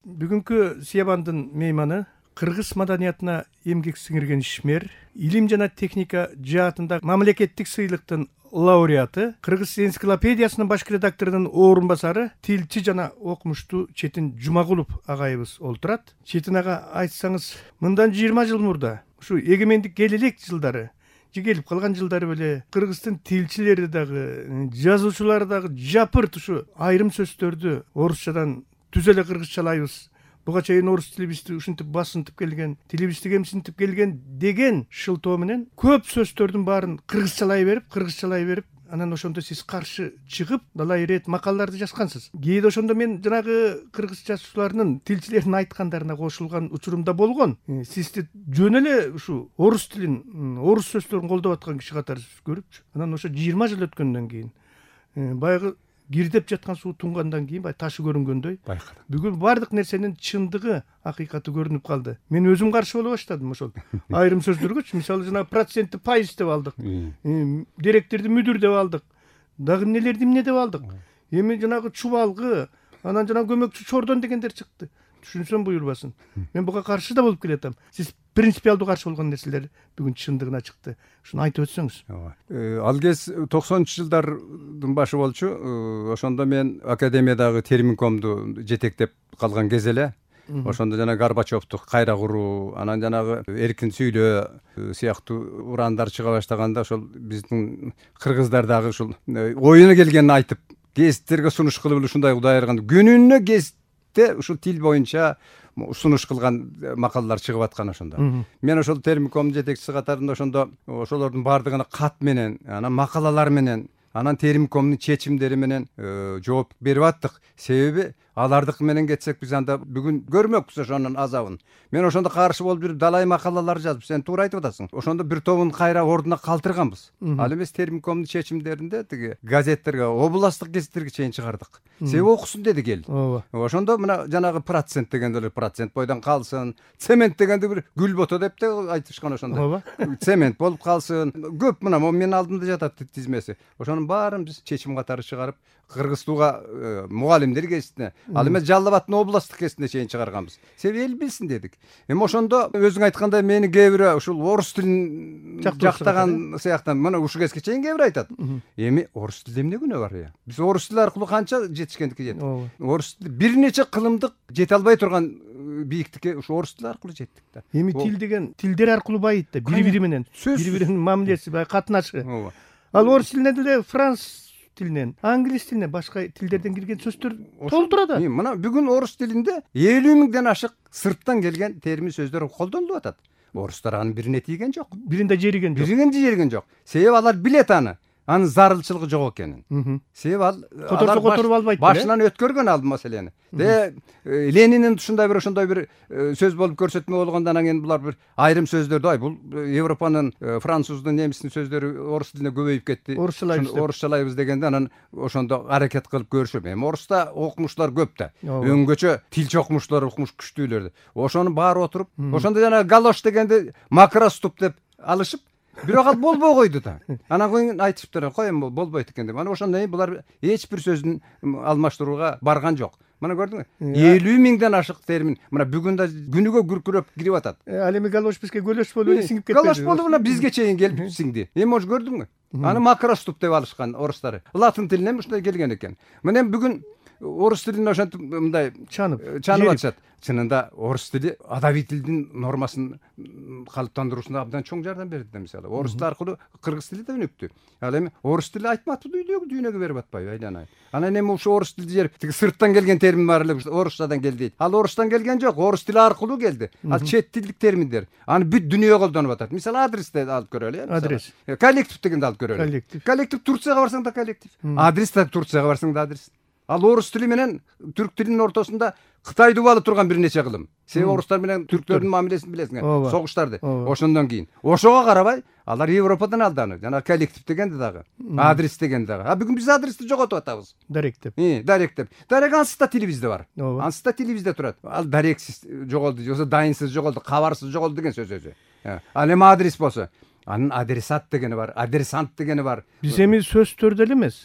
Бүгүнкү Сиябандын мейманы кыргыз маданиятына эмгек сиңирген ишмер, илим жана техника жаатында мамлекеттик сыйлыктын лауреаты, Кыргыз энциклопедиясынын баш редакторунун орун басары, тилчи жана окумуштуу Четин Жумагулов агайыбыз олтурат. Четин ага, айтсаңыз, мындан 20 жыл мурда, ушу эгемендик келе элек жылдары, же келип калган жылдары беле кыргыздын тилчилери дагы, жазуучулары дагы жапырт ушу айрым сөздөрдү орусчадан түз эле кыргызчалайбыз. Буга чейин орус тилибизди ушинтип басынтып келген, тилибизди кемсинтип келген деген шылтоо менен көп сөздөрдүн баарын кыргызчалай берип, анан ошондо сиз каршы чыгып, далай ирет макалаларды жазгансыз. Кээде ошондо мен жанагы кыргыз жазуучуларынын, тилчилердин айткандарына кошулган учурумда болгон. Сизди жөн эле ушу орус тилин, орус сөздөрүн колдоп аткан киши катары көрүпчү. Анан ошо 20 жыл өткөндөн кийин, баягы кирдеп жаткан суу туңгандан кийин ташы көрүнгөндөй байкадым. Бүгүн бардык нерсенин чындыгы, акыйкаты көрүнүп калды. Мен өзүм каршы боло баштадым ошол айрым сөздөргөчү. Мисалы жана процентти пайыз деп алдык. Директорду мүдүр деп алдык. Дагы эмне деп алдык. Эми жанагы чубалгы, анан жана көмөкчү чордон дегендер чыкты. Түшүнсөм буйрбасын. Мен буга каршы да болуп келатам. Сиз принципиалдуу каршы болгон нерселер бүгүн чындыгына чыкты. Ушуну айтып өтсөңүз. Ал кез 90-чы жылдардын башы болчу. Ошондо мен академиядагы терминкомду жетектеп калган кез эле. Ошондо жана Горбачевду кайра куруу, анан жанагы эркин сүйлөө сыяктуу ураандар чыга баштаганда ошол биздин кыргыздар дагы ушул оюна келгенин айтып, гезиттерге сунуш кылып ушундай Кудай айырган күнүнө гезитте ушул тил боюнча сунуш кылган макалалар чыгып аткан ошондо. Мен ошол терминком жетекчиси катарында ошондо ошолордун баардыгына кат менен, анан макалалар менен, анан терминкомдун чечимдери менен жооп берип аттык. Себеби алардык менен кетсек биз анда бүгүн көрмөкпүз ошонун азабын. Мен ошондо каршы болуп жүрүп далай макалалар жазып, сен туура айтып атасың. Ошондо бир тобун кайра ордуна калтырганбыз. Ал эмес терминкомдун чечимдеринде тиги газеттерге, областтык газеттерге чейин чыгардык. Себеби окусун деди kel. Ошондо мына жанагы процент дегенде процент бойдон калсын, цемент дегенде бир гүл бото деп де айтышкан ошондо. Цемент болуп калсын. Көп мына менин алдымда жатат тизмеси. Ошонун баарын биз чечим катары чыгарып, Кыргызстууга мугалимдер гезитине, ал эмес Жалал Абадтын областтык гезитине чейин чыгарганбыз. Себеби эл билсин дедик. Эми ошондо өзүң айткандай мени кээ бирөө ушул орус тилин жактаган сыяктан мына ушул кезге чейин кээ бир айтат. Эми орус тилде эмне күнөө бар я? Биз орус тили аркылуу канча жетишкендикке жеттик. Орус тили бир нече кылымдык жете албай турган бийиктикке ушу орус тили аркылуу жеттик да. Эми тил деген тилдер аркылуу байыйт да, бири-бири менен. Бири-биринин мамилеси, катнашы. Ал орус тилинен деле француз тилинен, англис тилинен, башка тилдерден кирген сөздөр толтурат. Мына бүгүн орус тилинде 50 миңден ашык сырттан келген термин сөздөр колдонулуп атат. Орустар анын бирине тийген жок. Биринде жериген жок. Биринде жериген жок. Себеби алар билет аны. Анын зарылчылыгы жок экенин. Себеби ал которуп албайт. Башынан өткөргөн ал маселени. Ленинин ушундай бир сөз болуп көрсөтмө болгондон анан булар бир айрым сөздөрдү, бул Европанын, француздун, немистин сөздөрү орус тилине көбөйүп кетти. Орусчалайбыз дегенде анан ошондо аракет кылып көрүшүп. Эми оруста окумуштар көп да. Өңгөчө тилчи окумуштар, окумуш күчтүүлөр. Ошонун баары отуруп, ошондо жана галош дегенде макроступ деп алышып, бирок ал болбой койду да. Анан кийин айтышыптыр, кой эми болбойт экен деп. Анан ошондон кийин булар эч бир сөздүн алмаштырууга барган жок. Мына көрдүңбү? 50 миңден ашык термин. Мына бүгүн да күнүгө күркүрөп кирип атат. Ал эми галош бизге гөлөш болуп эле сиңип кетти. Галош болуп мына бизге чейин келип сиңди. Эми ош көрдүңбү? Аны макроступ деп алышкан орустар. Латын тилинен ушундай келген экен. Мына бүгүн орус тилин ошентип мындай чанып атышат. Чынында орус тили адабий тилдин нормасын калыптандыруусуна абдан чоң жардам берди да, мисалы. Орус тили аркылуу кыргыз тили да өнүктү. Ал эми орус тили айтматты дүйнөгө берип атпайбы, айланай. Анан эми ушу орус тилди жер тиги сырттан келген термин бар эле, орусчадан келди дейт. Ал орустан келген жок, орус тили аркылуу келди. Ал чет тилдик терминдер. Аны бүт дүйнө колдонуп атат. Мисалы адрести алып көрөлү. Адрес. Коллектив дегенди алып көрөлү. Коллектив Турцияга барсаң да коллектив. Адрес да Турцияга барсаң да адрес. Ал орус тили менен түрк тилинин ортосунда Кытай дубалы турган бир нече кылым. Себеби орустар менен түрктөрдүн мамилесин билесиңер, согуштарды. Ошондон кийин. Ошого карабай, алар Европадан алды аны. Жана коллектив дегенди дагы, адрес дегенди дагы. Бүгүн биз адрести жоготуп атабыз. Даректеп. Даректеп. Дарек ансыз да тилибизде бар. Ансыз да тилибизде турат. Ал дарексиз жоголду, же дайынсыз жоголду, кабарсыз жоголду деген сөз өзү. Ал эми адрес болсо, анын адресат дегени бар, адресант дегени бар. Биз эми сөздөрдө эле эмес,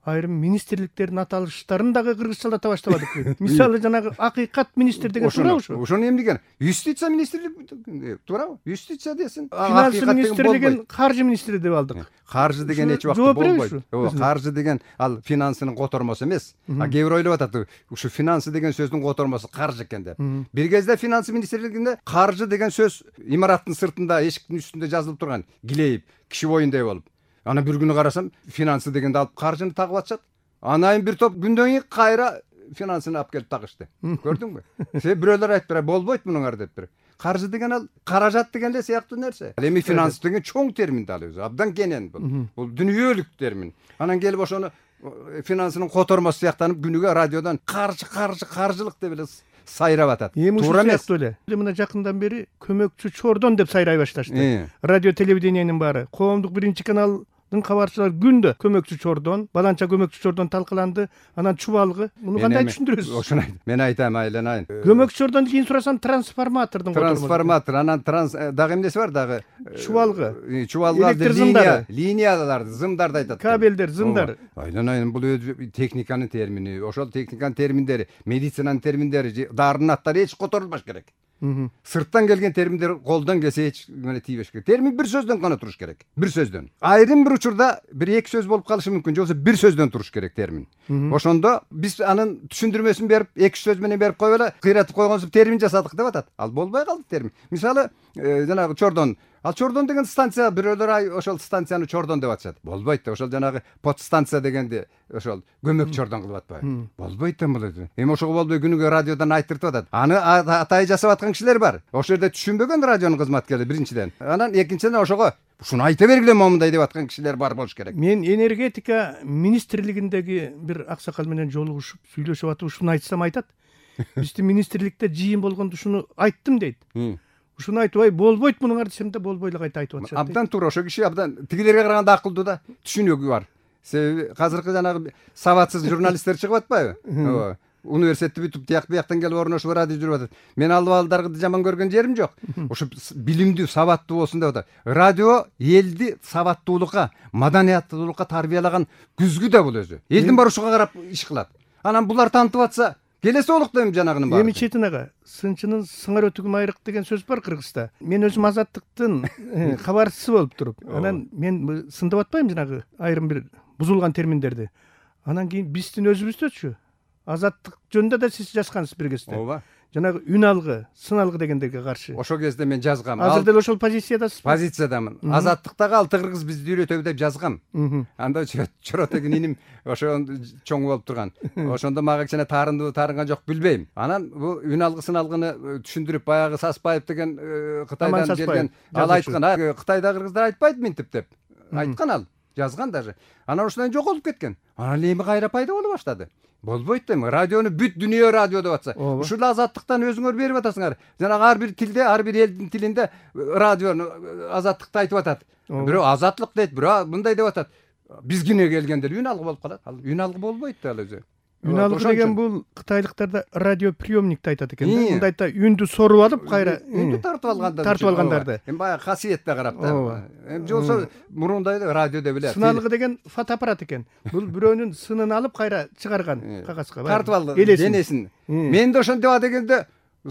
айрым министрликтердин аталыштарын дагы кыргызчалата баштабадык. Мисалы жанагы акыйкат министр деген туурабы ушу? Ошону эмдеген? Юстиция министрлиги туурабы? Юстиция десин. Финанс министри деген каржы министри деп алдык. Каржы деген эч убакта жооп береби болбойт. Ооба, каржы деген ал финансынын котормосу эмес. Кээ бир ойлоп атат, ушу финансы деген сөздүн котормосу каржы экен деп. Бир кезде финанс министрлигинде каржы деген сөз имараттын сыртында, эшиктин үстүндө жазылып турган, килейип, киши боюндай болуп. Ана бир күнү карасам, финансы дегенди алып каржыны тагып атышат. Анан бир топ күндөн кийин кайра финансыны алып келип тагышты. Көрдүңбү? Себеп бирөөлөр айтып берет, болбойт мунуңар деп бир. Каржы деген ал каражат деген эле сыяктуу нерсе. Ал эми финанс деген чоң термин да ал өзү. Абдан кенен бул. Бул дүйнөлүк термин. Анан келип ошону финансынын котормосу сыяктанып күнүгө радиодон каржылык деп эле сайрап атат. Туура эмес эле. Мына жакындан бери көмөкчү чордон деп сайрай башташты. Радио телевидениянын баары, коомдук биринчи каналдын кабарчылары күндө көмөкчү чордон, баланча көмөкчү чордон талкыланды. Анан чубалгы. Муну кандай түшүндүрөсүз? Ошону мен айтам, айланайын. Көмөкчү чордон кийин сурасам трансформатордун котормосу. Трансформатор, анан дагы эмнеси бар дагы? Чубалгы. Чубалгы, линияларды, зымдарды айтат. Кабелдер, зымдар. Айланайын, бул өзү техниканын термини. Ошол техниканын терминдери, медицинанын терминдери, дарынын аттары эч которулбаш керек. Сырттан келген терминдер колдон келсе эч тийбеш керек. Термин бир сөздөн гана туруш керек. Бир сөздөн. Айрым бир учурда бир эки сөз болуп калышы мүмкүн, же болбосо бир сөздөн туруш керек термин. Ошондо биз анын түшүндүрмөсүн берип, эки сөз менен берип коюп эле кыйратып койгонсуп термин жасадык деп атат. Ал болбой калды термин. Мисалы, жанагы чордон. Ал чордон деген станция, бирөөлөр ошол станцияны чордон деп атышат. Болбойт да, ошол жанагы подстанция дегенди ошол көмөк чордон кылып атпайбы? Болбойт да бул. Эми ошого болбой күнүгө радиодон айтыртып атат. Аны атай жасап аткан кишилер бар. Ошол жерде түшүнбөгөн радионун кызматкерлери биринчиден. Анан экинчиден ошого ушуну айта бергиле момундай деп аткан кишилер бар болуш керек. Мен энергетика министрлигиндеги бир аксакал менен жолугушуп сүйлөшүп атып ушуну айтсам айтат. Биздин министрликте жыйын болгондо ушуну айттым дейт. Ушуну айтпай болбойт мунуңар десем да болбой эле кайта айтып атышат. Абдан туура, ошо киши абдан тигилерге караганда акылдуу да, түшүнүгү бар. Себеби азыркы жанагы сабатсыз журналисттер чыгып атпайбы? Ооба. Университетти бүтүп, бияктан келип орношуп радио жүрүп атат. Мен ал балдарды жаман көргөн жерим жок. Ошо билимдүү, сабаттуу болсун деп атат. Радио элди сабаттуулукка, маданияттуулукка тарбиялаган күзгү да бул өзү. Элдин барышуга карап иш кылат. Анан булар таанытып атса, келесі олукту эми жанагынын баары. Эми четин ага, сынчынын сыңар өтүгүн айрык деген сөз бар Кыргызста. Мен өзүм азаттыктын кабарчысы болуп туруп, анан мен сындап атпайм жанагы айрым бир бузулган терминдерди. Анан кийин биздин өзүбүздөчү азаттык жөнүндө да сиз жазгансыз бир кезде. Ооба. Жанагы үн алгы, сын алгы дегендерге каршы. Ошол кезде мен жазгам. Азыр деле ошол позициядасыз. Позициядамын. Азаттыктагы алты кыргыз бизди үйрөтөбү деп жазгам. Анда чоротеген иним ошо чоң болуп турган. Ошондо мага кичине таарынган жок билбейм. Анан бул үн алгы, сын алгыны түшүндүрүп, баягы Саспаев деген Кытайдан келген ал айткан, Кытайда кыргыздар айтпайт минтип деп. Айткан ал, жазган даже. Анан ошондон жоголуп кеткен. Анан эми кайра пайда боло баштады. Болбойт эми, радиону бүт дүйнө радио деп атса. Ушул азаттыктан өзүңөр берип атасыңар. Жанагы ар бир тилде, ар бир элдин тилинде радиону азаттыкты айтып атат. Бирөө азатлык дейт, бирөө мындай деп атат. Бизгине келгендер үн алгы болуп калат. Ал үн алгы болбойт да ал өзү. Үн алгы деген бул кытайлыктарда радиоприемникти айтат экен. Мындайта үндү соруп алып, кайра үндү тартып алгандарды. Эми баягы касиетте карап да. Эми жолсо мурундай радио деп эле. Сын алгы деген фотоаппарат экен. Бул бирөөнүн сынын алып кайра чыгарган кагазга. Тартып алды денесин. Мен да ошону деп дегенде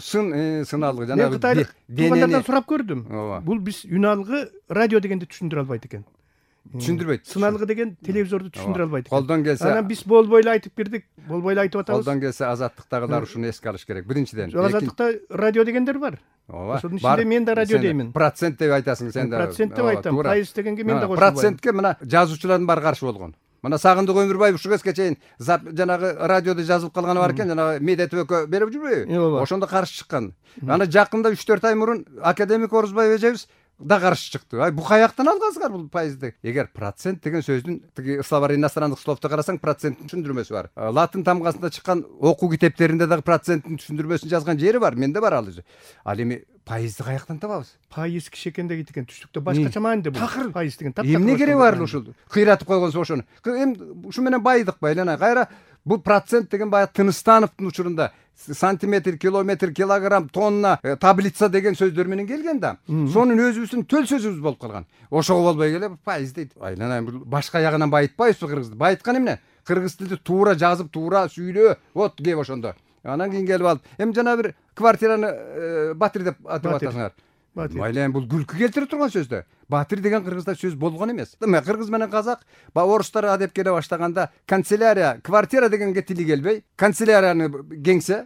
сын алгы жанагы денени сурап көрдүм. Бул биз үн алгы радио дегенди түшүндүрө албайт экен. Түшүндүрбөйт. Сын алгы деген телевизорду түшүндүрө албайт. Колдон келсе. Анан биз болбой эле айтып бирдик, болбой эле айтып атабыз. Колдон келсе азаттыктагылар ушуну эске алыш керек. Биринчиден. Азаттыкта радио дегендер бар. Ооба. Ошонун ичинде мен да радио деймин. Процент деп айтасың сен да. Процент деп айтам. Пайыз дегенге мен да кошулбайм. Процентке мына жазуучулардын баары каршы болгон. Мына Сагындык Өмүрбаев ушул кезге чейин жанагы радиодо жазылып калганы бар экен, жанагы Медетбекке берип жүрбөйбү? Ошондо каршы чыккан. Аны жакында 3-4 ай мурун академик Орузбаев эжебиз да каршы чыкты. Ай, бу каяктан алгансыңар бул пайызды? Эгер процент деген сөздүн тиги словарь иностранных словто карасаң, проценттин түшүндүрмөсү бар. Латын тамгасында чыккан окуу китептеринде дагы проценттин түшүндүрмөсүн жазган жери бар. Менде бар ал өзү. Ал эми пайызды каяктан табабыз? Пайыз киши экенде кеткен түштүктө башкача мааниде бул. Пайыз деген таптакыр. Эмне кереги бар ушул? Кыйратып койгонсуз ошону. Эми ушу менен байыдык байлана. Кайра бул процент деген баягы Тыныстановдун учурунда сантиметр, километр, килограмм, тонна, таблица деген сөздөр менен келген да. Сонун өзүбүздүн төл сөзүбүз болуп калган. Ошого болбой келе пайыз дейт. Айланайын, башка ягынан байытпайбызбы кыргызды? Байыткан эмне? кыргыз тилди туура жазып туура сүйлөө вот кеп ошондо. Анан кийин келип алып эми жана бир квартираны Батир деп атап атасыңар. Майла эми бул күлкү келтире турган сөз да. Батир деген кыргызда сөз болгон эмес. Кыргыз менен казак орустар адеп келе баштаганда канцелярия, квартира дегенге тили келбей, канцелярияны кеңсе,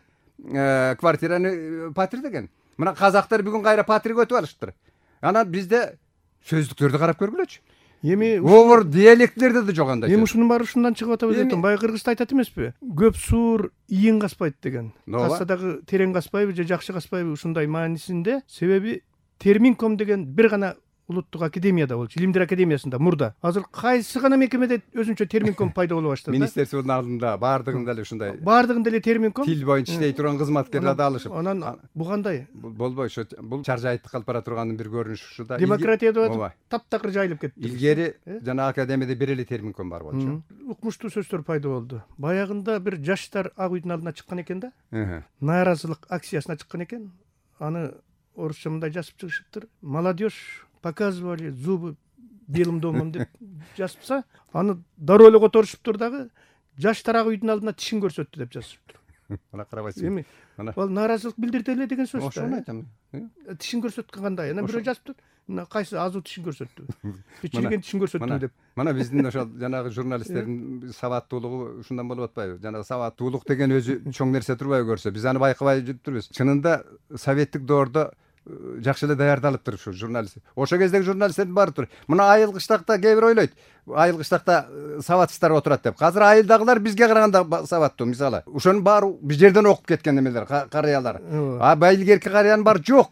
квартираны Батир деген. Мына казактар бүгүн кайра Батирге өтүп алышыптыр. Анан бизде сөздүктөрдү карап көргүлөчү. Эми Овур диалектилерде да жок андай. Эми ушунун баары ушундан чыгып атабыз дейт. Баягы кыргызда айтат эмеспи? Көп суур ийин каспайт деген. Касса дагы терең каспайбы же жакшы каспайбы ушундай маанисинде. Себеби Терминком деген бир гана улуттук академияда болчу, илимдер академиясында мурда. Азыр кайсы гана мекемеде өзүнчө Терминком пайда боло баштады. Министрликтин алдында баардыгында эле ушундай. Баардыгында эле Терминком. Тил боюнча иштей турган кызматкерлер да алышып. Анан бу кандай? Болбой, бул чаржайыттык калып бара турганын бир көрүнүшү ушуда. Демократия деп атып таптакыр жайылып кетти. Илгери жана академияда бир эле Терминком бар болчу. Укмуштуу сөздөр пайда болду. Баягында бир жаштар Ак үйдүн алдына чыккан экен да. Нааразылык акциясына чыккан экен. Аны орусча мындай жазып чыгышыптыр. Молодежь показывали зубы белым домом деп жазыпса, аны дароо эле которушуптур дагы жаштар Ак үйдүн алдына тишин көрсөттү деп жазыптыр. Мына карабайсың. Эми ал нааразылык билдирди эле деген сөз да. Ошону айтам. Тишин көрсөткөн кандай? Анан бирөө жазыптыр. Мына кайсы азуу тишин көрсөттү. Чирген тишин көрсөттү деп. Мына биздин ошол жанагы журналисттердин сабаттуулугу ушундан болуп атпайбы? Жанагы сабаттуулук деген өзү чоң нерсе турбайбы көрсө? Биз аны байкабай жүрүптүрбүз. Чынында советтик доордо жакшы эле даярдалыптыр ушу журналист. Ошол кездеги журналисттердин баары тур. Мына айыл кыштакта кээ бир ойлойт. Айыл кыштакта сабатсыздар отурат деп. Азыр айылдагылар бизге караганда сабаттуу, мисалы. Ошонун баары бир жерден окуп кеткен эмелер, карыялар. Байлгерки карыянын баары жок.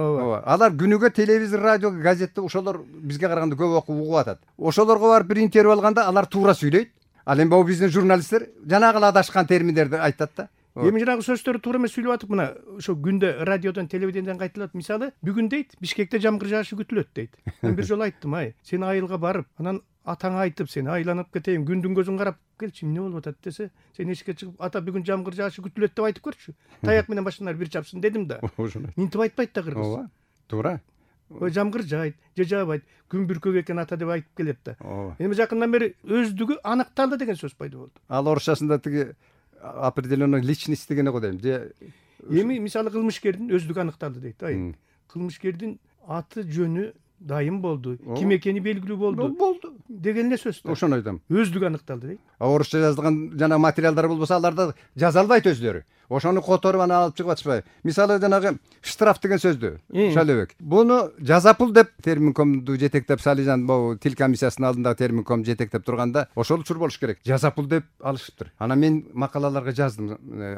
Алар күнүгө телевизор, радио, газетте ошолор бизге караганда көп окуп угуп атат. Ошолорго барып бир интервью алганда алар туура сүйлөйт. Ал эми бул биздин журналисттер жанагы адашкан терминдерди айтат да. Эми жанагы сөздөрдү туура эмес сүйлөп атып, мына ошо күндө радиодон, телевидениеден кайтылат. Мисалы, бүгүн дейт, Бишкекте жамгыр жаашы күтүлөт дейт. Мен бир жолу айттым, сен айылга барып, анан атаңа айтып, сен айланып кетейин, күндүн көзүн карап келчи, эмне болуп атат десе, сен эшикке чыгып, ата бүгүн жамгыр жаашы күтүлөт деп айтып көрчү. Таяк менен башыңар бир чапсын дедим да. Минтип айтпайт да кыргыз. Ооба, туура. Жамгыр жаайт, же жаабайт, күн бүркөк экен ата деп айтып келет да. Эми жакындан бери өздүгү аныкталды деген сөз пайда болду. Ал орусчасында тиги определенный личность дегени го дейм. Же эми мисалы кылмышкердин өздүгү аныкталды дейт. Кылмышкердин аты жөнү дайым болду, ким экени белгилүү болду деген эле сөз да. Ошону айтам. Өздүгү аныкталды дейт. Орусча жазылган жана материалдар болбосо аларды жаза албайт өзлөрү. Ошону которуп аны алып чыгып атышпайбы? Мисалы жанагы штраф деген сөздү, Шалебек. Буну жазапул деп Терминкомду жетектеп Салижан бул тил комиссиясынын алдында Терминком жетектеп турганда ошол учур болуш керек. Жазапул деп алышыптыр. Анан мен макалаларга жаздым.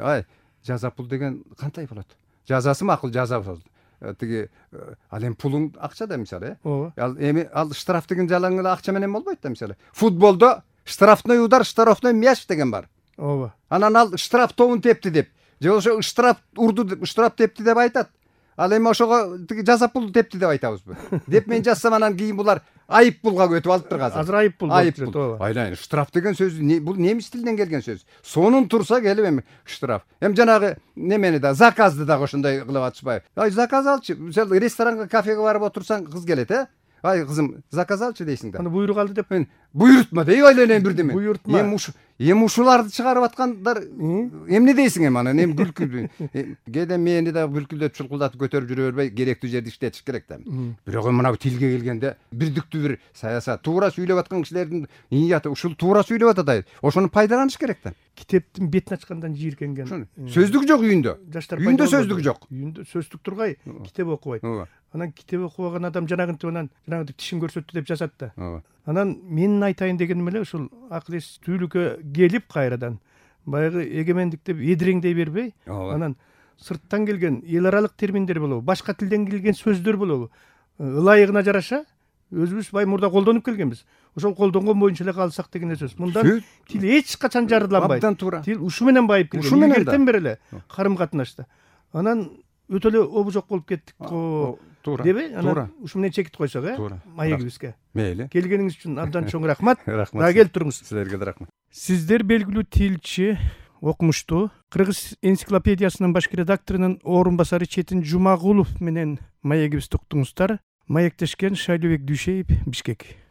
Жазапул деген кандай болот? Жазасы макул жаза болот. Тиги ал эми пулуң акча да мисалы. Ал эми ал штраф деген жалаң эле акча менен болбойт да мисалы. Футболдо штрафной удар, штрафной мяч деген бар. Ооба. Анан ал штраф тобун тепти деп. Же ошо штраф урду деп, штраф тепти деп айтат. Ал эми ошого тиги жазапул тепти деп айтабызбы? Деп мен жазсам анан кийин булар айып пулга өтүп алыптыр азыр. Азыр айып пул болуп жүрөт, ооба. Айлайын, штраф деген сөз бул немис тилинен келген сөз. Сонун турса келип эми штраф. Эми жанагы немени да заказды дагы ошондой кылып атышпайбы? Заказ алчы. Мисалы ресторанга, кафеге барып отурсаң кыз келет, кызым, заказ алчы дейсиң да. Аны буйрук алды деп. Буйрутма дейби айланайын бирдеме. Буйрутма. Эми ушуларды чыгарып аткандар эмне дейсиң эми анан эми күлкү. Кээде мени да бүлкүлдөп чулкулдатып көтөрүп жүрө бербей керектүү жерде иштетиш керек да. Бирок мына тилге келгенде бирдиктүү бир саясат, туура сүйлөп аткан кишилердин нияты ушул туура сүйлөп атат. Ошону пайдаланыш керек да. Китептин бетин ачкандан жийиркенген. Сөздүк жок үйүндө. Үйүндө сөздүк жок. Үйүндө сөздүк тургай, китеп окубайт. Анан китеп окубаган адам жанагынтип тишин көрсөттү деп жазат да. Анан менин айтайын дегеним эле ушул акыл эс түйлүккө келип кайрадан баягы эгемендик деп эдиреңдей бербей, анан сырттан келген эл аралык терминдер болобу, башка тилден келген сөздөр болобу, ылайыгына жараша өзүбүз мурда колдонуп келгенбиз. Ошол колдонгон боюнча эле калсак деген сөз. Мындан тил эч качан жарыланбайт. Тил ушу менен байып келген. Илгертен бери эле карым катнашта. Анан өтө эле обужок болуп кеттик го. Деби? Анан ушу менен чекит койсок, маегибизге. Мейли. Келгениңиз үчүн абдан чоң рахмат. Рахмат. Дагы келип туруңуз. Силерге да рахмат. Сиздер белгилүү тилчи, окумуштуу, Кыргыз энциклопедиясынын башкы редакторунун орун басары Четин Жумагулов менен маегибизди уктуңуздар. Маектешкен Шайлебек Дүйшеев, Бишкек.